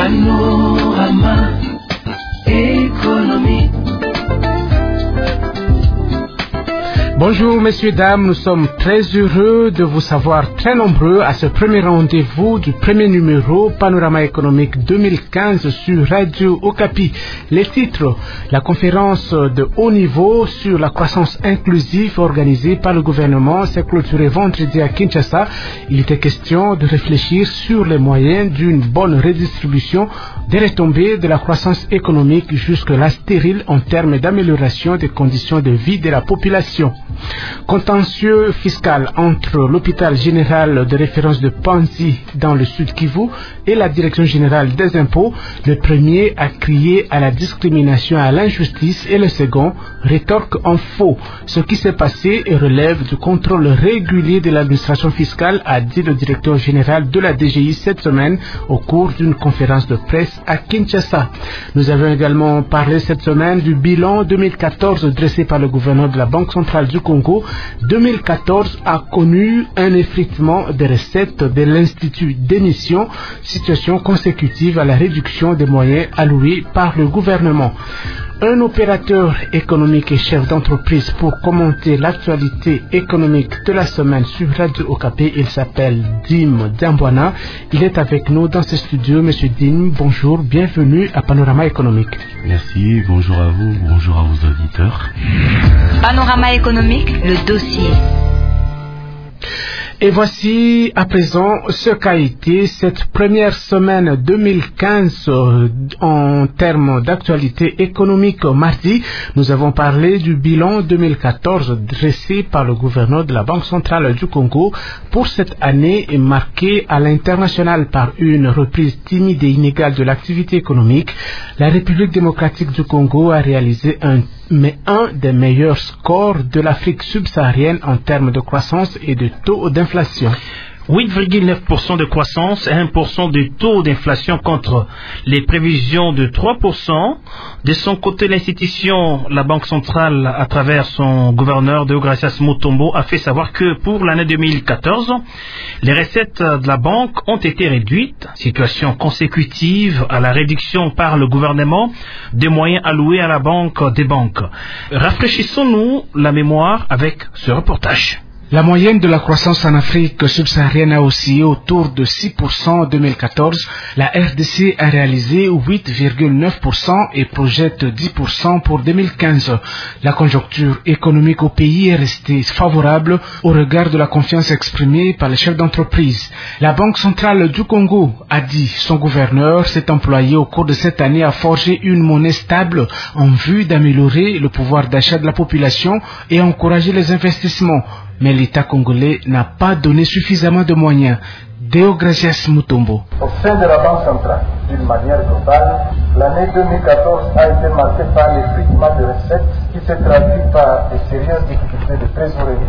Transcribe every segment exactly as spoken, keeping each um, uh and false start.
Panorama Économie. Bonjour messieurs, dames, nous sommes très heureux de vous savoir très nombreux à ce premier rendez-vous du premier numéro Panorama économique deux mille quinze sur Radio Okapi. Les titres: la conférence de haut niveau sur la croissance inclusive organisée par le gouvernement s'est clôturée vendredi à Kinshasa. Il était question de réfléchir sur les moyens d'une bonne redistribution des retombées de la croissance économique jusque-là stérile en termes d'amélioration des conditions de vie de la population. Contentieux fiscal entre l'hôpital général de référence de Panzi dans le sud Kivu et la direction générale des impôts. Le premier a crié à la discrimination et à l'injustice et le second rétorque en faux. Ce qui s'est passé relève du contrôle régulier de l'administration fiscale, a dit le directeur général de la D G I cette semaine au cours d'une conférence de presse à Kinshasa. Nous avons également parlé cette semaine du bilan deux mille quatorze dressé par le gouverneur de la Banque centrale du Congo. deux mille quatorze a connu un effritement des recettes de l'Institut d'émission, situation consécutive à la réduction des moyens alloués par le gouvernement. Un opérateur économique et chef d'entreprise pour commenter l'actualité économique de la semaine sur Radio Okapi. Il s'appelle Dim Diambwana. Il est avec nous dans ce studio. Monsieur Dim, bonjour, bienvenue à Panorama économique. Merci, bonjour à vous, bonjour à vos auditeurs. Panorama économique, le dossier. Et voici à présent ce qu'a été cette première semaine deux mille quinze euh, en termes d'actualité économique. Mardi, nous avons parlé du bilan deux mille quatorze dressé par le gouverneur de la Banque centrale du Congo pour cette année marquée à l'international par une reprise timide et inégale de l'activité économique. La République démocratique du Congo a réalisé un mais un des meilleurs scores de l'Afrique subsaharienne en termes de croissance et de taux d'inflation. huit virgule neuf pour cent de croissance et un pour cent de taux d'inflation contre les prévisions de trois pour cent. De son côté, l'institution, la Banque centrale, à travers son gouverneur Deogracias Mutombo, a fait savoir que pour l'année deux mille quatorze, les recettes de la banque ont été réduites, situation consécutive à la réduction par le gouvernement des moyens alloués à la banque des banques. Rafraîchissons-nous la mémoire avec ce reportage. La moyenne de la croissance en Afrique subsaharienne a oscillé autour de six pour cent en deux mille quatorze. La R D C a réalisé huit virgule neuf pour cent et projette dix pour cent pour deux mille quinze. La conjoncture économique au pays est restée favorable au regard de la confiance exprimée par les chefs d'entreprise. La Banque centrale du Congo, a dit son gouverneur, s'est employée au cours de cette année à forger une monnaie stable en vue d'améliorer le pouvoir d'achat de la population et encourager les investissements. Mais l'État congolais n'a pas donné suffisamment de moyens. Deogracias Mutombo. Au sein de la Banque centrale, d'une manière globale, l'année deux mille quatorze a été marquée par l'effritement de recettes qui s'est traduit par de sérieuses difficultés de trésorerie.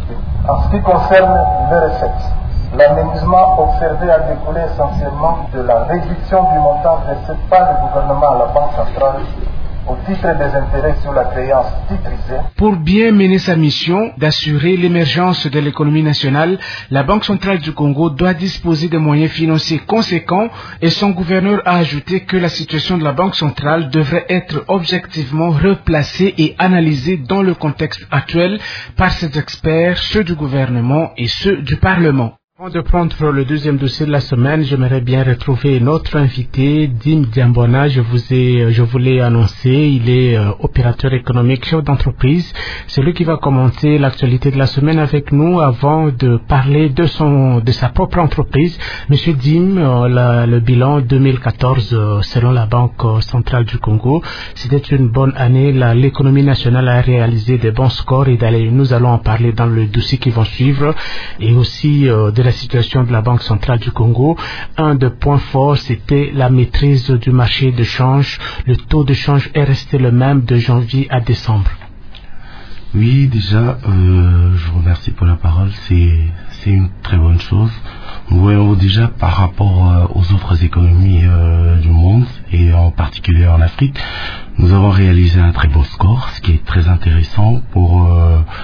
En ce qui concerne les recettes, l'amenuisement observé a découlé essentiellement de la réduction du montant versé par le gouvernement à la Banque centrale au titre des intérêts sur la créance titrisée. Pour bien mener sa mission d'assurer l'émergence de l'économie nationale, la Banque centrale du Congo doit disposer de moyens financiers conséquents et son gouverneur a ajouté que la situation de la Banque centrale devrait être objectivement replacée et analysée dans le contexte actuel par ses experts, ceux du gouvernement et ceux du Parlement. Avant de prendre le deuxième dossier de la semaine, j'aimerais bien retrouver notre invité, Dim Diambwana. Je vous ai, je vous l'ai annoncé, il est euh, opérateur économique, chef d'entreprise. C'est lui qui va commenter l'actualité de la semaine avec nous avant de parler de son, de sa propre entreprise. Monsieur Dim, euh, la, le bilan deux mille quatorze, euh, selon la Banque centrale du Congo, c'était une bonne année. La, l'économie nationale a réalisé des bons scores et d'aller, nous allons en parler dans le dossier qui va suivre et aussi euh, de la situation de la Banque centrale du Congo. Un des points forts, c'était la maîtrise du marché de change. Le taux de change est resté le même de janvier à décembre. Oui, déjà, euh, je vous remercie pour la parole. C'est, c'est une très bonne chose. Nous voyons déjà par rapport euh, aux autres économies euh, du monde et en particulier en Afrique, nous avons réalisé un très beau score, ce qui est très intéressant pour euh,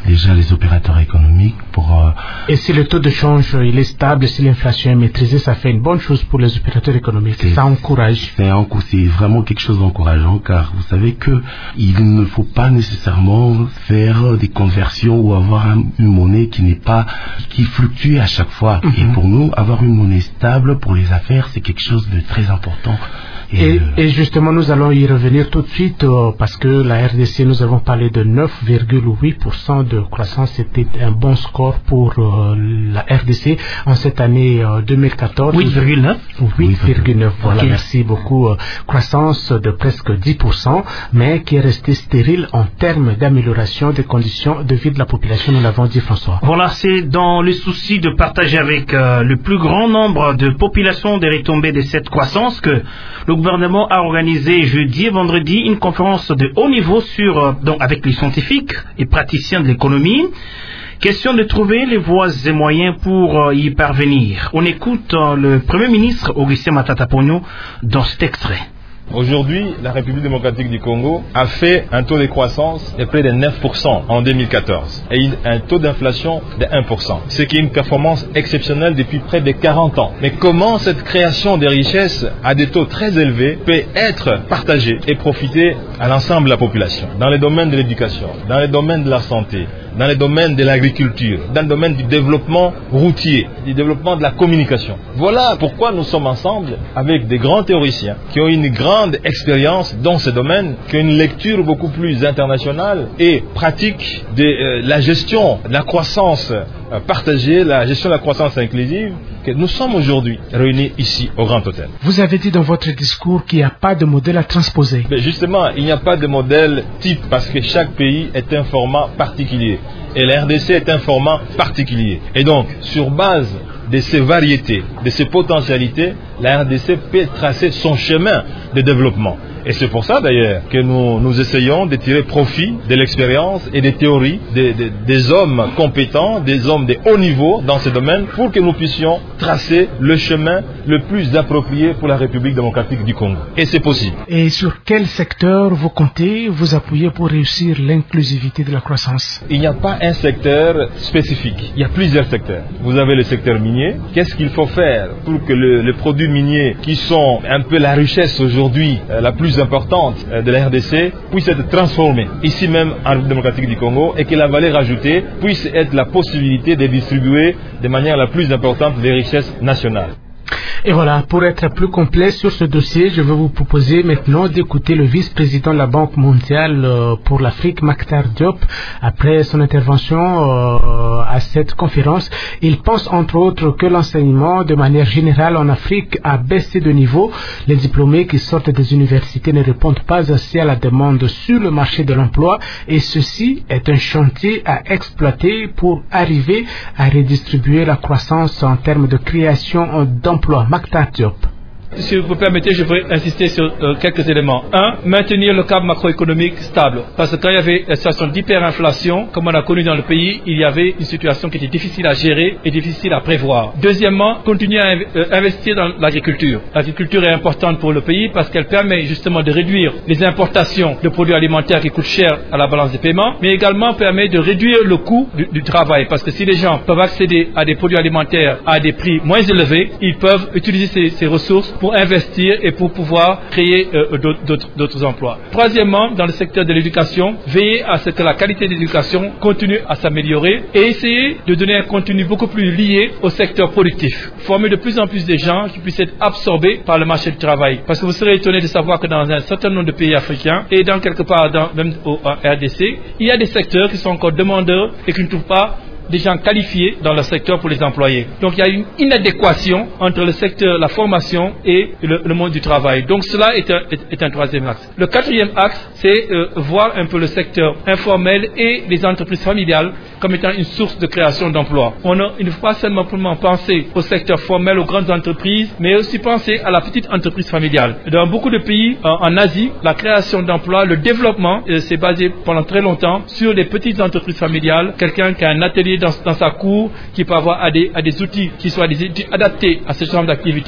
déjà les opérateurs économiques pour... Euh, Et si le taux de change il est stable, si l'inflation est maîtrisée, ça fait une bonne chose pour les opérateurs économiques. Ça encourage. C'est, c'est vraiment quelque chose d'encourageant, car vous savez que il ne faut pas nécessairement faire des conversions ou avoir un, une monnaie qui n'est pas, qui fluctue à chaque fois. Mm-hmm. Et pour nous, avoir une monnaie stable pour les affaires, c'est quelque chose de très important. Et, et, euh, et justement, nous allons y revenir tout de suite euh, parce que la R D C, nous avons parlé de neuf virgule huit pour cent de croissance. C'était un bon score pour euh, la R D C en cette année euh, deux mille quatorze. huit virgule neuf huit virgule neuf, voilà, okay. Merci beaucoup. Euh, croissance de presque dix pour cent, mais qui est restée stérile en termes d'amélioration des conditions de vie de la population, nous l'avons dit, François. Voilà, c'est dans le souci de partager avec euh, le plus grand nombre de populations des retombées de cette croissance que le gouvernement a organisé jeudi et vendredi une conférence de haut niveau sur, euh, donc avec les scientifiques et praticiens de l'économie. Question de trouver les voies et moyens pour euh, y parvenir. On écoute euh, le Premier ministre Augustin Matata Ponyo dans cet extrait. Aujourd'hui, la République démocratique du Congo a fait un taux de croissance de près de neuf pour cent en deux mille quatorze et un taux d'inflation de un pour cent, ce qui est une performance exceptionnelle depuis près de quarante ans. Mais comment cette création de richesses à des taux très élevés peut être partagée et profiter à l'ensemble de la population dans les domaines de l'éducation, dans les domaines de la santé, dans les domaines de l'agriculture, dans le domaine du développement routier, du développement de la communication. Voilà pourquoi nous sommes ensemble avec des grands théoriciens qui ont une grande expérience dans ces domaines, qui ont une lecture beaucoup plus internationale et pratique de euh, la gestion de la croissance euh, partagée, la gestion de la croissance inclusive, que nous sommes aujourd'hui réunis ici au Grand Hôtel. Vous avez dit dans votre discours qu'il n'y a pas de modèle à transposer. Mais justement, il n'y a pas de modèle type parce que chaque pays est un format particulier. Et la R D C est un format particulier. Et donc, sur base de ces variétés, de ces potentialités, la R D C peut tracer son chemin de développement. Et c'est pour ça d'ailleurs que nous, nous essayons de tirer profit de l'expérience et des théories des, des, des hommes compétents, des hommes de haut niveau dans ce domaine pour que nous puissions tracer le chemin le plus approprié pour la République démocratique du Congo. Et c'est possible. Et sur quel secteur vous comptez vous appuyer pour réussir l'inclusivité de la croissance? Il n'y a pas un secteur spécifique. Il y a plusieurs secteurs. Vous avez le secteur minier. Qu'est-ce qu'il faut faire pour que le, les produits miniers qui sont un peu la richesse aujourd'hui, euh, la plus importante de la R D C puisse être transformée ici même en République démocratique du Congo et que la valeur ajoutée puisse être la possibilité de distribuer de manière la plus importante les richesses nationales. Et voilà, pour être plus complet sur ce dossier, je vais vous proposer maintenant d'écouter le vice-président de la Banque mondiale pour l'Afrique, Mactar Diop. Après son intervention euh, à cette conférence, il pense entre autres que l'enseignement de manière générale en Afrique a baissé de niveau. Les diplômés qui sortent des universités ne répondent pas assez à la demande sur le marché de l'emploi et ceci est un chantier à exploiter pour arriver à redistribuer la croissance en termes de création d'emplois. Mactar Diop. Si vous permettez, je voudrais insister sur euh, quelques éléments. Un, maintenir le cadre macroéconomique stable. Parce que quand il y avait la situation d'hyperinflation, comme on a connu dans le pays, il y avait une situation qui était difficile à gérer et difficile à prévoir. Deuxièmement, continuer à euh, investir dans l'agriculture. L'agriculture est importante pour le pays parce qu'elle permet justement de réduire les importations de produits alimentaires qui coûtent cher à la balance des paiements, mais également permet de réduire le coût du, du travail. Parce que si les gens peuvent accéder à des produits alimentaires à des prix moins élevés, ils peuvent utiliser ces, ces ressources pour investir et pour pouvoir créer euh, d'autres, d'autres emplois. Troisièmement, dans le secteur de l'éducation, veiller à ce que la qualité de l'éducation continue à s'améliorer et essayer de donner un contenu beaucoup plus lié au secteur productif. Former de plus en plus de gens qui puissent être absorbés par le marché du travail. Parce que vous serez étonné de savoir que dans un certain nombre de pays africains et dans quelque part dans, même au R D C, il y a des secteurs qui sont encore demandeurs et qui ne trouvent pas des gens qualifiés dans le secteur pour les employer. Donc il y a une inadéquation entre le secteur, la formation et le, le monde du travail. Donc cela est un, est, est un troisième axe. Le quatrième axe, c'est euh, voir un peu le secteur informel et les entreprises familiales comme étant une source de création d'emplois. On a, il ne faut pas seulement penser au secteur formel, aux grandes entreprises, mais aussi penser à la petite entreprise familiale. Dans beaucoup de pays en, en Asie, la création d'emplois, le développement euh, s'est basé pendant très longtemps sur les petites entreprises familiales. Quelqu'un qui a un atelier Dans, dans sa cour, qui peut avoir à des, à des outils qui soient des outils adaptés à ce genre d'activité,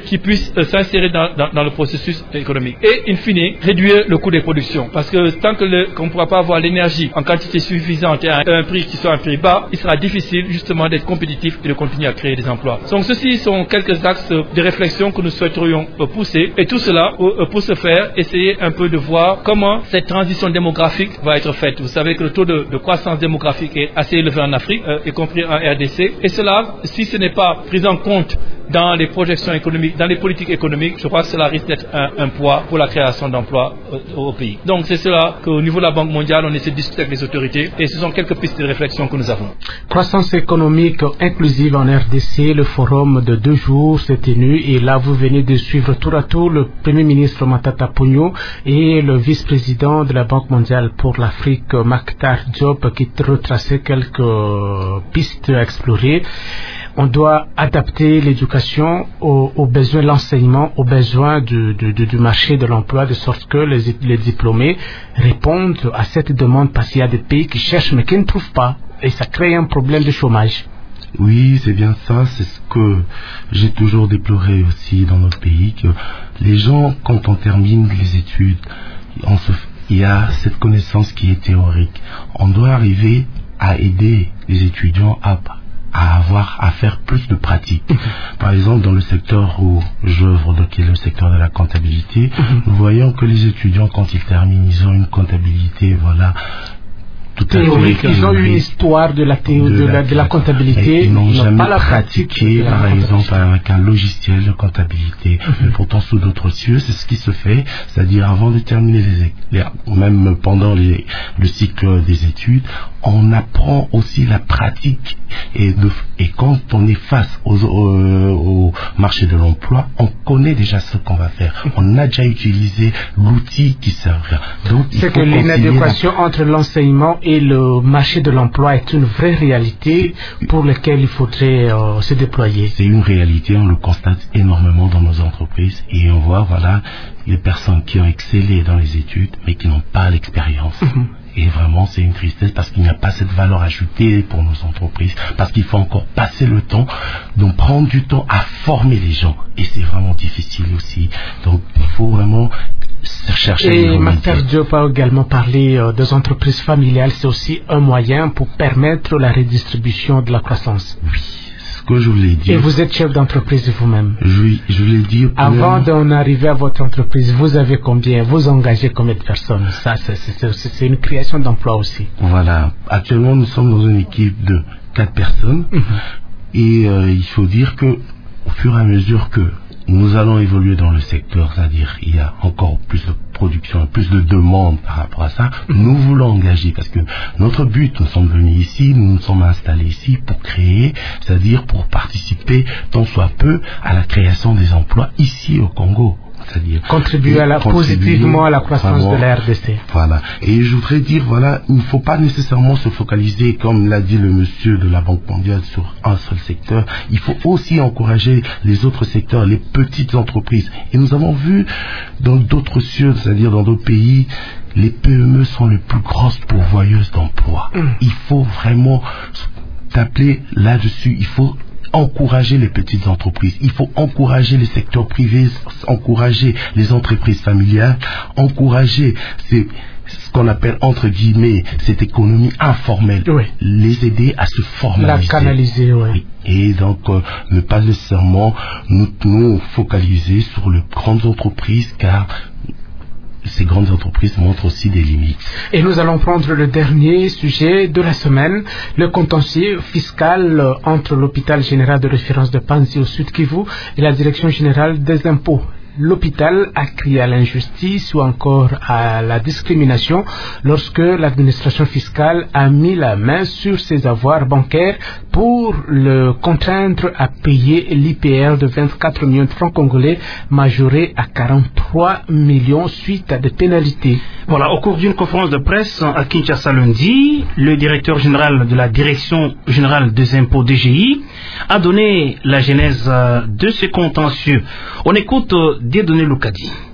qui puissent euh, s'insérer dans, dans, dans le processus économique. Et, in fine, réduire le coût des productions. Parce que tant que le, qu'on ne pourra pas avoir l'énergie en quantité suffisante et à un prix qui soit un prix bas, il sera difficile justement d'être compétitif et de continuer à créer des emplois. Donc ceci sont quelques axes de réflexion que nous souhaiterions pousser. Et tout cela, pour ce faire, essayer un peu de voir comment cette transition démographique va être faite. Vous savez que le taux de, de croissance démographique est assez élevé en Afrique, euh, y compris en R D C. Et cela, si ce n'est pas pris en compte dans les projections économiques, dans les politiques économiques, je crois que cela risque d'être un, un poids pour la création d'emplois au, au pays. Donc c'est cela qu'au niveau de la Banque mondiale, on essaie de discuter avec les autorités et ce sont quelques pistes de réflexion que nous avons. Croissance économique inclusive en R D C, le forum de deux jours s'est tenu et là vous venez de suivre tour à tour le Premier ministre Matata Ponyo et le vice-président de la Banque mondiale pour l'Afrique Mactar Diop qui retraçaient quelques pistes à explorer. On doit adapter l'éducation aux, aux besoins de l'enseignement, aux besoins du, du, du marché de l'emploi, de sorte que les, les diplômés répondent à cette demande, parce qu'il y a des pays qui cherchent mais qui ne trouvent pas, et ça crée un problème de chômage. Oui, c'est bien ça, c'est ce que j'ai toujours déploré aussi dans notre pays, que les gens, quand on termine les études, on se, il y a cette connaissance qui est théorique. On doit arriver à aider les étudiants à à avoir à faire plus de pratiques. Par exemple, dans le secteur où j'œuvre, qui est le secteur de la comptabilité, nous voyons que les étudiants, quand ils terminent, ils ont une comptabilité, voilà, tout à théorique. Ils ont une histoire de la, théo, de, de, la, de la comptabilité. Ils n'ont jamais pas la pratiqué, par exemple, avec un logiciel de comptabilité. Mm-hmm. Mais pourtant, sous d'autres cieux, c'est ce qui se fait. C'est-à-dire, avant de terminer les, les même pendant les, le cycle des études, on apprend aussi la pratique. Et, de, et quand on est face aux, au, au marché de l'emploi, on connaît déjà ce qu'on va faire. On a déjà utilisé l'outil qui servira. Donc, c'est que l'inadéquation la... entre l'enseignement et le marché de l'emploi est une vraie réalité pour laquelle il faudrait euh, se déployer. C'est une réalité, on le constate énormément dans nos entreprises et on voit, voilà, les personnes qui ont excellé dans les études mais qui n'ont pas l'expérience. Mm-hmm. Et vraiment, c'est une tristesse parce qu'il n'y a pas cette valeur ajoutée pour nos entreprises, parce qu'il faut encore passer le temps, donc prendre du temps à former les gens. Et c'est vraiment difficile aussi. Donc, il faut vraiment chercher. Et Mactar Diop a également parlé euh, des entreprises familiales. C'est aussi un moyen pour permettre la redistribution de la croissance. Oui. Que je voulais dire. Et vous êtes chef d'entreprise vous-même. Oui, je voulais dire. Avant d'en arriver à votre entreprise, vous avez combien, vous engagez combien de personnes? Ça, c'est, c'est, c'est, c'est une création d'emploi aussi. Voilà. Actuellement, nous sommes dans une équipe de quatre personnes. Mm-hmm. Et euh, il faut dire que, au fur et à mesure que nous allons évoluer dans le secteur, c'est-à-dire il y a encore plus de production, plus de demandes par rapport à ça, nous voulons engager parce que notre but, nous sommes venus ici, nous nous sommes installés ici pour créer, c'est-à-dire pour participer tant soit peu à la création des emplois ici au Congo. C'est-à-dire contribuer, à la, contribuer positivement à la croissance vraiment, de la R D C. Voilà. Et je voudrais dire, voilà, il ne faut pas nécessairement se focaliser, comme l'a dit le monsieur de la Banque mondiale, sur un seul secteur. Il faut aussi encourager les autres secteurs, les petites entreprises. Et nous avons vu dans d'autres cieux, c'est-à-dire dans d'autres pays, les P M E sont les plus grosses pourvoyeuses d'emplois. Mmh. Il faut vraiment t'appeler là-dessus. Il faut encourager les petites entreprises, il faut encourager les secteurs privés, encourager les entreprises familiales, encourager ces, ce qu'on appelle entre guillemets cette économie informelle, oui. Les aider à se formaliser. La canaliser, oui. Et donc euh, ne pas nécessairement nous, nous focaliser sur les grandes entreprises car ces grandes entreprises montrent aussi des limites. Et nous allons prendre le dernier sujet de la semaine, le contentieux fiscal entre l'hôpital général de référence de Panzi au Sud Kivu et la direction générale des impôts. L'hôpital a crié à l'injustice ou encore à la discrimination lorsque l'administration fiscale a mis la main sur ses avoirs bancaires pour le contraindre à payer l'I P R de vingt-quatre millions de francs congolais majoré à quarante-trois millions suite à des pénalités. Voilà, au cours d'une conférence de presse à Kinshasa lundi, le directeur général de la Direction générale des impôts D G I a donné la genèse de ce contentieux. On écoute Dieudonné Loukadi.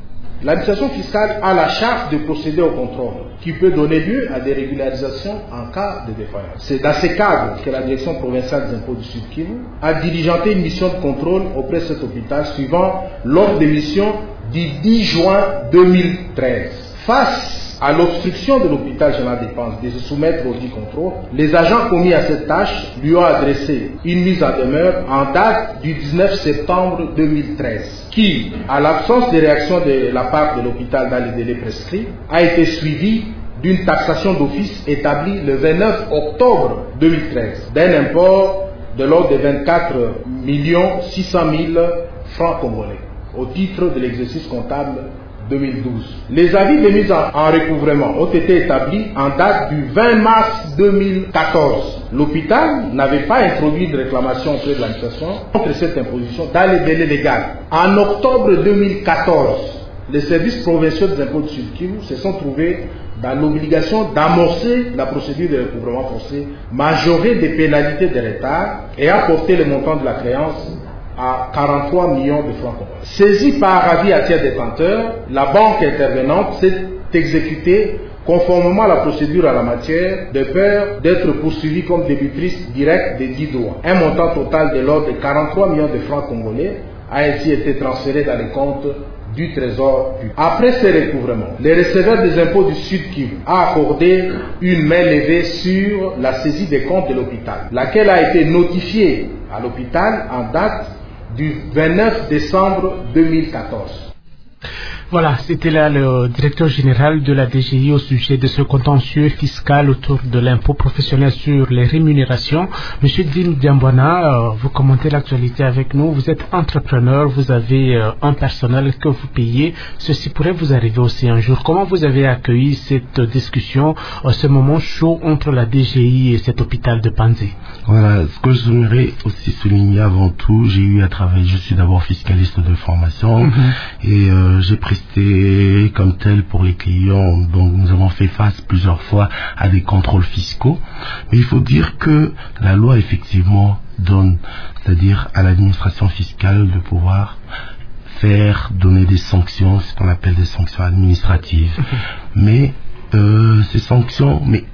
L'administration fiscale a la charge de procéder au contrôle, qui peut donner lieu à des régularisations en cas de défaillance. C'est dans ce cadre que la Direction provinciale des impôts du Sud Kivu a diligenté une mission de contrôle auprès de cet hôpital suivant l'ordre de mission du dix juin deux mille treize. Face à l'obstruction de l'hôpital général des Panses de se soumettre au dit contrôle, les agents commis à cette tâche lui ont adressé une mise en demeure en date du dix-neuf septembre deux mille treize, qui, à l'absence de réaction de la part de l'hôpital dans les délais prescrits, a été suivie d'une taxation d'office établie le vingt-neuf octobre deux mille treize, d'un import de l'ordre de vingt-quatre millions six cent mille francs congolais, au titre de l'exercice comptable deux mille douze. Les avis de mise en, en recouvrement ont été établis en date du vingt mars deux mille quatorze. L'hôpital n'avait pas introduit de réclamation auprès de l'administration contre cette imposition dans les délais légaux. En octobre deux mille quatorze, les services provinciaux des impôts du Sud Kivu se sont trouvés dans l'obligation d'amorcer la procédure de recouvrement forcé, majorer des pénalités de retard et apporter le montant de la créance à quarante-trois millions de francs congolais. Saisie par avis à tiers détenteur, la banque intervenante s'est exécutée conformément à la procédure à la matière, de peur d'être poursuivie comme débitrice directe des dix droits. Un montant total de l'ordre de quarante-trois millions de francs congolais a ainsi été transféré dans les comptes du Trésor public. Après ces recouvrements, le receveur des impôts du Sud Kivu a accordé une main levée sur la saisie des comptes de l'hôpital, laquelle a été notifiée à l'hôpital en date du vingt-neuf décembre deux mille quatorze. Voilà, c'était là le directeur général de la D G I au sujet de ce contentieux fiscal autour de l'impôt professionnel sur les rémunérations. Monsieur Dim Diambouana, vous commentez l'actualité avec nous. Vous êtes entrepreneur, vous avez un personnel que vous payez. Ceci pourrait vous arriver aussi un jour. Comment vous avez accueilli cette discussion, ce moment chaud entre la D G I et cet hôpital de Panzi? Voilà, ce que j'aimerais aussi souligner avant tout, j'ai eu à travailler, je suis d'abord fiscaliste de formation, mm-hmm. et euh, j'ai presté comme tel pour les clients. Donc nous avons fait face plusieurs fois à des contrôles fiscaux, mais il faut dire que la loi effectivement donne, c'est-à-dire à l'administration fiscale de pouvoir faire, donner des sanctions, ce qu'on appelle des sanctions administratives. Mm-hmm. Mais euh, ces sanctions, mais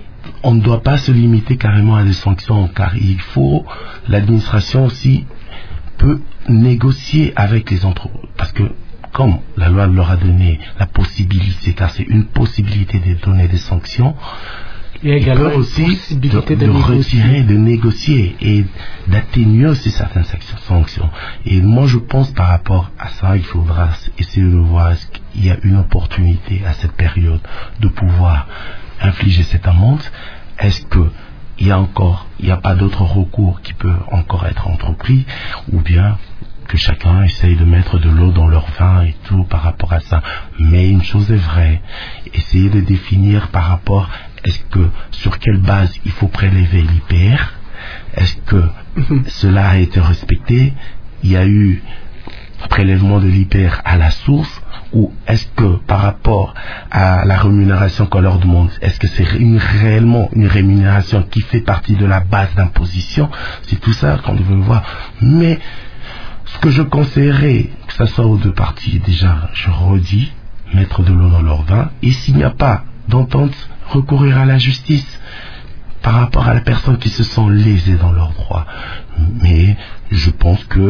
on ne doit pas se limiter carrément à des sanctions, car il faut, l'administration aussi peut négocier avec les entreprises, parce que comme la loi leur a donné la possibilité, car c'est une possibilité de donner des sanctions, il y a également aussi possibilité de, de, de retirer, de négocier et d'atténuer aussi certaines sanctions. Et moi je pense par rapport à ça, il faudra essayer de voir est-ce qu'il y a une opportunité à cette période de pouvoir infliger cette amende. Est-ce que il y a encore, il n'y a pas d'autres recours qui peut encore être entrepris, ou bien que chacun essaye de mettre de l'eau dans leur vin et tout par rapport à ça. Mais une chose est vraie, essayer de définir par rapport, est-ce que, sur quelle base il faut prélever l'I P R, est-ce que cela a été respecté, il y a eu prélèvement de l'I P R à la source, ou est-ce que par rapport à la rémunération qu'on leur demande, est-ce que c'est une, réellement une rémunération qui fait partie de la base d'imposition? C'est tout ça qu'on devait voir. Mais ce que je conseillerais, que ce soit aux deux parties, déjà, je redis, mettre de l'eau dans leur vin, et s'il n'y a pas d'entente, recourir à la justice par rapport à la personne qui se sent lésée dans leurs droits. Mais je pense que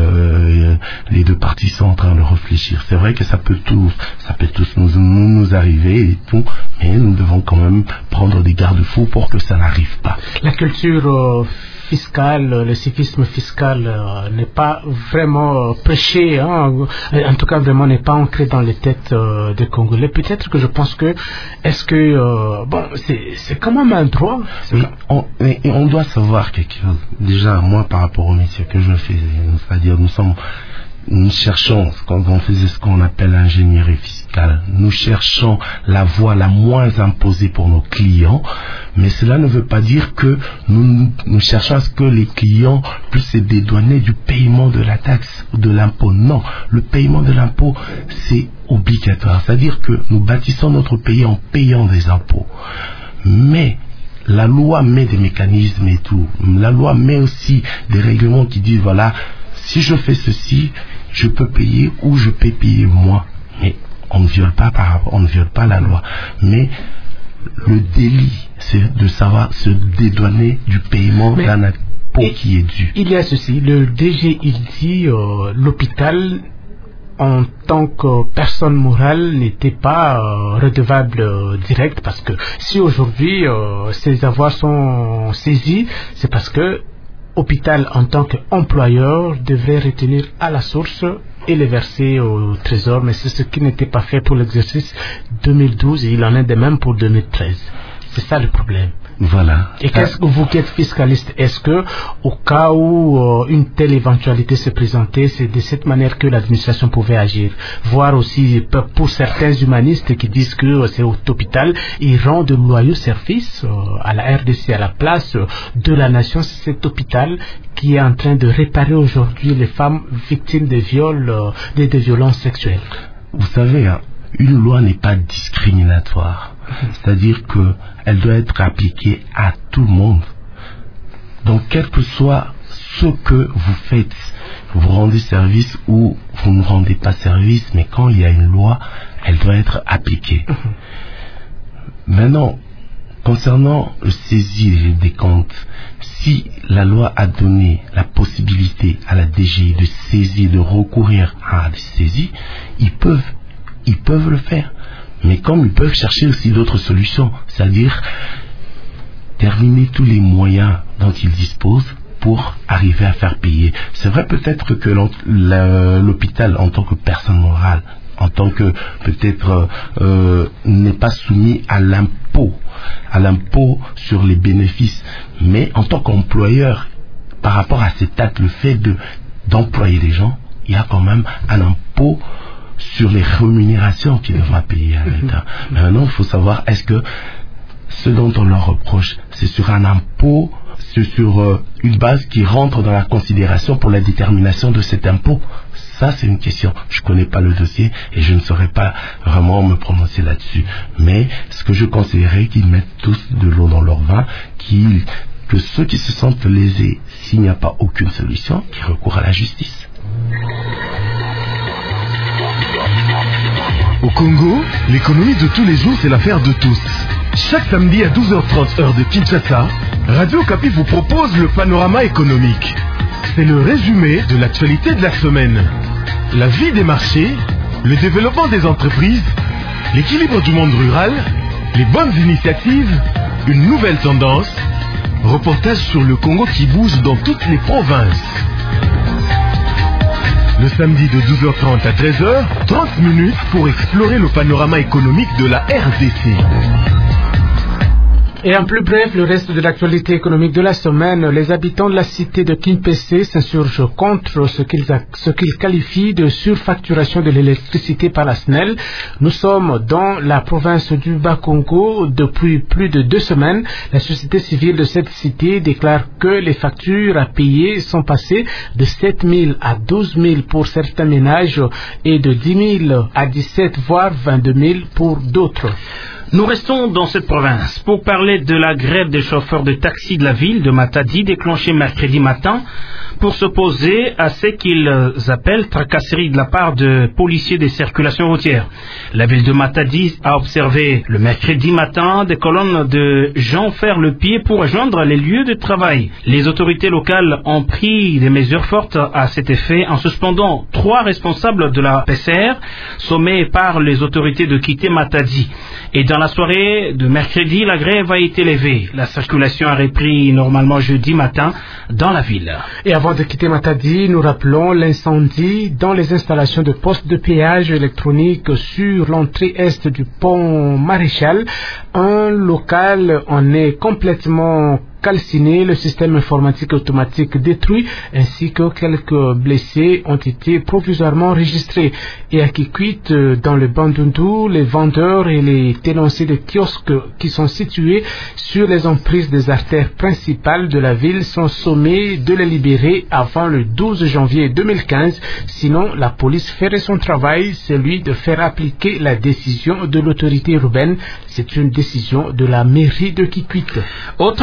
euh, les deux parties sont en train de réfléchir. C'est vrai que ça peut tous, ça peut tous nous, nous, nous arriver et tout, mais nous devons quand même prendre des garde-fous pour que ça n'arrive pas. La culture euh, fiscale, le civisme fiscal euh, n'est pas vraiment euh, prêché, hein, en tout cas vraiment n'est pas ancré dans les têtes euh, des Congolais. Peut-être que je pense que, est-ce que, euh, bon, c'est, c'est quand même un droit. Oui, on, mais on doit savoir quelque chose. Déjà, moi, par rapport au métier que je fais, c'est-à-dire nous sommes, nous cherchons, quand on faisait ce qu'on appelle l'ingénierie fiscale, nous cherchons la voie la moins imposée pour nos clients, mais cela ne veut pas dire que nous, nous cherchons à ce que les clients puissent se dédouaner du paiement de la taxe ou de l'impôt. Non, le paiement de l'impôt, c'est obligatoire. C'est-à-dire que nous bâtissons notre pays en payant des impôts. Mais la loi met des mécanismes et tout. La loi met aussi des règlements qui disent, voilà, si je fais ceci, je peux payer ou je peux payer moins. Mais on ne viole pas par rapport, on ne viole pas la loi. Mais le délit, c'est de savoir se dédouaner du paiement Mais d'un impôt qui est dû. Il y a ceci, le D G il dit euh, l'hôpital en tant que personne morale n'était pas euh, redevable euh, direct, parce que si aujourd'hui euh, ces avoirs sont saisis, c'est parce que l'hôpital en tant qu'employeur devrait retenir à la source et les verser au trésor, mais c'est ce qui n'était pas fait pour l'exercice deux mille douze et il en est de même pour deux mille treize. C'est ça le problème. Voilà. Et qu'est-ce que vous qui êtes fiscaliste, est-ce que au cas où euh, une telle éventualité se présentait, c'est de cette manière que l'administration pouvait agir? Voir aussi pour certains humanistes qui disent que euh, c'est au hôpital, ils rendent de loyaux services euh, à la R D C, à la place euh, de la nation. C'est cet hôpital qui est en train de réparer aujourd'hui les femmes victimes de viols, euh, de, de violences sexuelles. Vous savez, hein, une loi n'est pas discriminatoire. C'est-à-dire qu'elle doit être appliquée à tout le monde. Donc, quel que soit ce que vous faites, vous rendez service ou vous ne rendez pas service, mais quand il y a une loi, elle doit être appliquée. Maintenant, concernant le saisie des comptes, si la loi a donné la possibilité à la D G I de saisir, de recourir à des saisies, ils peuvent, ils peuvent le faire. Mais comme ils peuvent chercher aussi d'autres solutions, c'est-à-dire terminer tous les moyens dont ils disposent pour arriver à faire payer. C'est vrai peut-être que l'hôpital en tant que personne morale, en tant que peut-être euh, n'est pas soumis à l'impôt, à l'impôt sur les bénéfices, mais en tant qu'employeur, par rapport à cet acte, le fait de d'employer des gens, il y a quand même un impôt sur les rémunérations qu'il devra payer à l'État. Mais maintenant, il faut savoir, est-ce que ce dont on leur reproche, c'est sur un impôt, c'est sur euh, une base qui rentre dans la considération pour la détermination de cet impôt? Ça, c'est une question. Je ne connais pas le dossier et je ne saurais pas vraiment me prononcer là-dessus. Mais ce que je conseillerais, qu'ils mettent tous de l'eau dans leur vin, qu'ils, que ceux qui se sentent lésés, s'il n'y a pas aucune solution, qu'ils recourent à la justice. Au Congo, l'économie de tous les jours, c'est l'affaire de tous. Chaque samedi à douze heures trente heure de Kinshasa, Radio Okapi vous propose le panorama économique. C'est le résumé de l'actualité de la semaine. La vie des marchés, le développement des entreprises, l'équilibre du monde rural, les bonnes initiatives, une nouvelle tendance, reportage sur le Congo qui bouge dans toutes les provinces. Le samedi de douze heures trente à treize heures, trente minutes pour explorer le panorama économique de la R D C. Et en plus bref, le reste de l'actualité économique de la semaine, les habitants de la cité de Kimpese s'insurgent contre ce qu'ils, ce qu'ils qualifient de surfacturation de l'électricité par la S N E L. Nous sommes dans la province du Bas-Congo depuis plus de deux semaines. La société civile de cette cité déclare que les factures à payer sont passées de sept mille à douze mille pour certains ménages et de dix mille à dix-sept voire vingt-deux mille pour d'autres. Nous restons dans cette province pour parler de la grève des chauffeurs de taxi de la ville de Matadi déclenchée mercredi matin pour s'opposer à ce qu'ils appellent tracasserie de la part de policiers des circulations routières. La ville de Matadi a observé le mercredi matin des colonnes de gens faire le pied pour rejoindre les lieux de travail. Les autorités locales ont pris des mesures fortes à cet effet en suspendant trois responsables de la P C R sommés par les autorités de quitter Matadi. Et dans la soirée de mercredi, la grève a été levée. La circulation a repris normalement jeudi matin dans la ville. Et avant de quitter Matadi, nous rappelons l'incendie dans les installations de postes de péage électronique sur l'entrée est du pont Maréchal. Un local en est complètement calciné, le système informatique automatique détruit, ainsi que quelques blessés ont été provisoirement enregistrés. Et à Kikwit, dans le Bandundu, les vendeurs et les tenanciers de kiosques qui sont situés sur les emprises des artères principales de la ville sont sommés de les libérer avant le douze janvier deux mille quinze. Sinon, la police ferait son travail, celui de faire appliquer la décision de l'autorité urbaine. C'est une décision de la mairie de Kikwit. Autre actualité.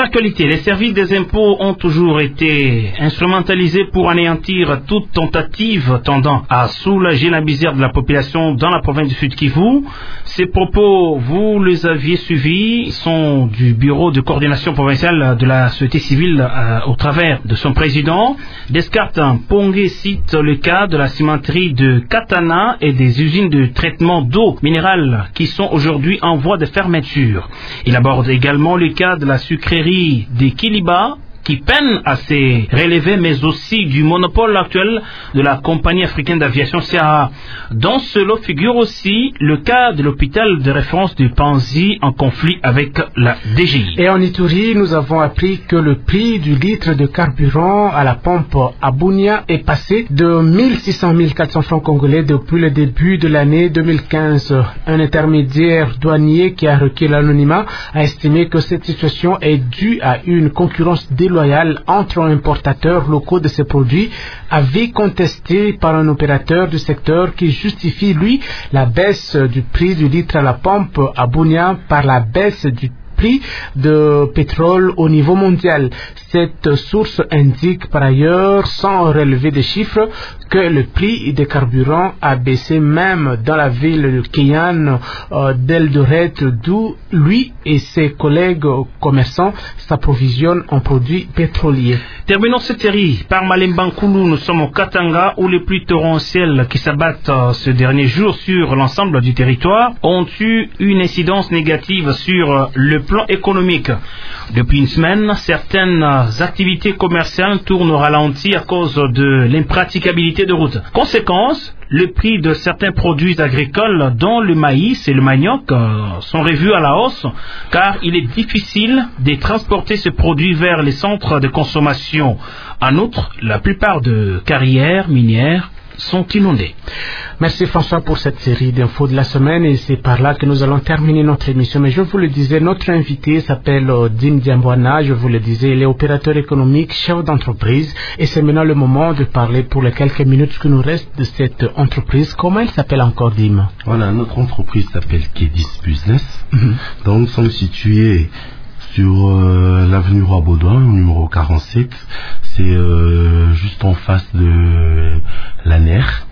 les services des impôts ont toujours été instrumentalisés pour anéantir toute tentative tendant à soulager la misère de la population dans la province du Sud-Kivu. Ces propos, vous les aviez suivis, sont du Bureau de coordination provinciale de la société civile euh, au travers de son président. Descartes Pongue cite le cas de la cimenterie de Katana et des usines de traitement d'eau minérale qui sont aujourd'hui en voie de fermeture. Il aborde également le cas de la sucrerie des Kiliba qui peine à se relever, mais aussi du monopole actuel de la compagnie africaine d'aviation C A A. Dans ce lot figure aussi le cas de l'hôpital de référence de Panzi en conflit avec la D G I. Et en Ituri, nous avons appris que le prix du litre de carburant à la pompe à Bunia est passé de mille six cents à mille quatre cents francs congolais depuis le début de l'année deux mille quinze. Un intermédiaire douanier qui a requis l'anonymat a estimé que cette situation est due à une concurrence déloyale entre importateurs locaux de ces produits, avis contesté par un opérateur du secteur qui justifie, lui, la baisse du prix du litre à la pompe à Bunia par la baisse du prix de pétrole au niveau mondial. Cette source indique par ailleurs, sans relever des chiffres, que le prix des carburants a baissé même dans la ville de Kiyan euh, d'Eldoret, d'où lui et ses collègues commerçants s'approvisionnent en produits pétroliers. Terminons cette série par Malembankoulou. Nous sommes au Katanga où les pluies torrentielles qui s'abattent euh, ce dernier jour sur l'ensemble du territoire ont eu une incidence négative sur euh, le plan économique. Depuis une semaine, certaines activités commerciales tournent au ralenti à cause de l'impraticabilité de route. Conséquence, le prix de certains produits agricoles, dont le maïs et le manioc, euh, sont revus à la hausse, car il est difficile de transporter ces produits vers les centres de consommation. En outre, la plupart de carrières minières sont inondées. Merci François pour cette série d'infos de la semaine et c'est par là que nous allons terminer notre émission. Mais je vous le disais, notre invité s'appelle Dim Diambouana, je vous le disais, il est opérateur économique, chef d'entreprise et c'est maintenant le moment de parler pour les quelques minutes qui nous restent de cette entreprise. Comment elle s'appelle encore, Dim? Voilà, notre entreprise s'appelle Kedis Business. Mm-hmm. Donc nous sommes situés sur euh, l'avenue Roi Baudouin, numéro quarante-sept. C'est euh, juste en face de la N E R.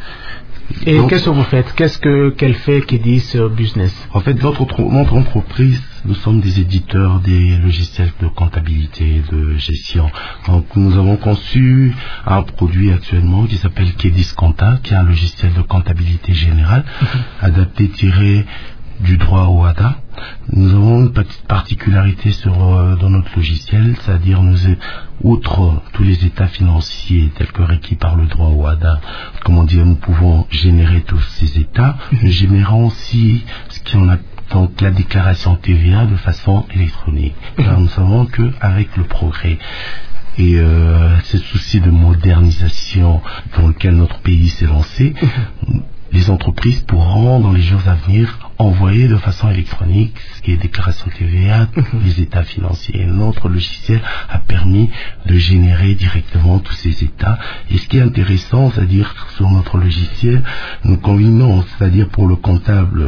Et donc, qu'est-ce que vous faites? Qu'est-ce que qu'elle fait Kedis Business? En fait, notre, notre entreprise, nous sommes des éditeurs des logiciels de comptabilité, de gestion. Donc, nous avons conçu un produit actuellement qui s'appelle Kedis Compta, qui est un logiciel de comptabilité générale, mm-hmm. adapté, tiré du droit au A D A. Nous avons une petite particularité sur, euh, dans notre logiciel, c'est-à-dire nous, outre tous les états financiers tels que requis par le droit au A D A, comment dire, nous pouvons générer tous ces états, nous générons aussi ce qu'on a donc la déclaration T V A de façon électronique. Car nous savons qu'avec le progrès et euh, ce souci de modernisation dans lequel notre pays s'est lancé, les entreprises pourront, dans les jours à venir, envoyer de façon électronique ce qui est déclaration T V A, les états financiers. Et notre logiciel a permis de générer directement tous ces états. Et ce qui est intéressant, c'est-à-dire sur notre logiciel, nous combinons, c'est-à-dire pour le comptable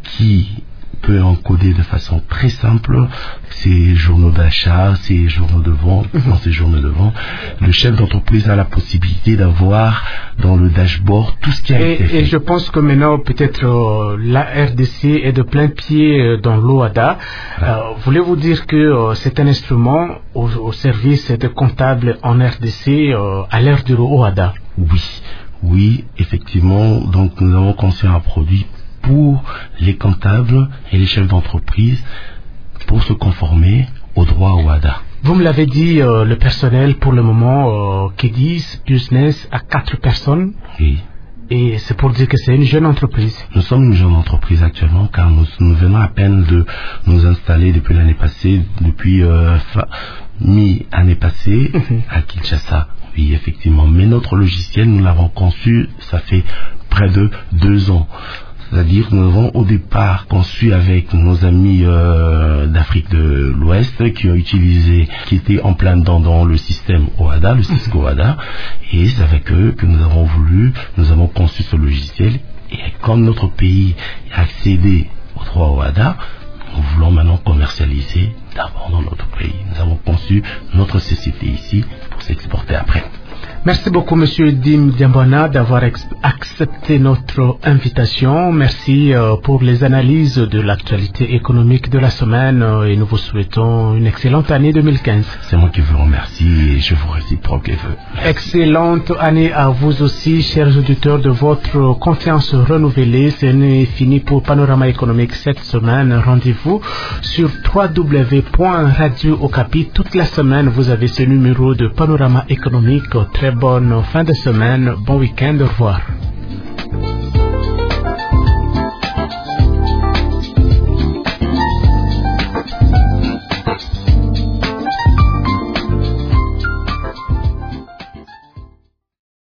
qui peut encoder de façon très simple ces journaux d'achat, ces journaux de vente, dans ces journaux de vente, le chef d'entreprise a la possibilité d'avoir dans le dashboard tout ce qui a et, été fait. Et je pense que maintenant, peut-être euh, la R D C est de plein pied euh, dans l'O A D A. Euh, voulez-vous dire que euh, c'est un instrument au, au service de comptables en R D C euh, à l'ère de l'O A D A? Oui, oui, effectivement. Donc nous avons conçu un produit pour les comptables et les chefs d'entreprise pour se conformer au droit au A D A. Vous me l'avez dit, euh, le personnel pour le moment, euh, Kedis Business a quatre personnes. Oui. Et c'est pour dire que c'est une jeune entreprise. Nous sommes une jeune entreprise actuellement car nous, nous venons à peine de nous installer depuis l'année passée, depuis euh, mi-année passée mm-hmm. à Kinshasa. Oui, effectivement. Mais notre logiciel, nous l'avons conçu, ça fait près de deux ans. C'est-à-dire que nous avons au départ conçu avec nos amis euh, d'Afrique de l'Ouest qui ont utilisé, qui étaient en plein dedans dans le système O A D A, le Cisco O A D A, et c'est avec eux que nous avons voulu, nous avons conçu ce logiciel, et comme notre pays a accédé au droit O A D A, nous voulons maintenant commercialiser d'abord dans notre pays. Nous avons conçu notre société ici pour s'exporter après. Merci beaucoup, Monsieur Dim Diambana, d'avoir ex- accepté notre invitation. Merci euh, pour les analyses de l'actualité économique de la semaine euh, et nous vous souhaitons une excellente année deux mille quinze. C'est moi qui vous remercie et je vous réciproque les vœux. Excellente année à vous aussi, chers auditeurs, de votre confiance renouvelée. Ce n'est fini pour Panorama économique cette semaine. Rendez-vous sur w w w point radio okapi. Toute la semaine, vous avez ce numéro de Panorama économique. Très bonne fin de semaine, bon week-end, au revoir.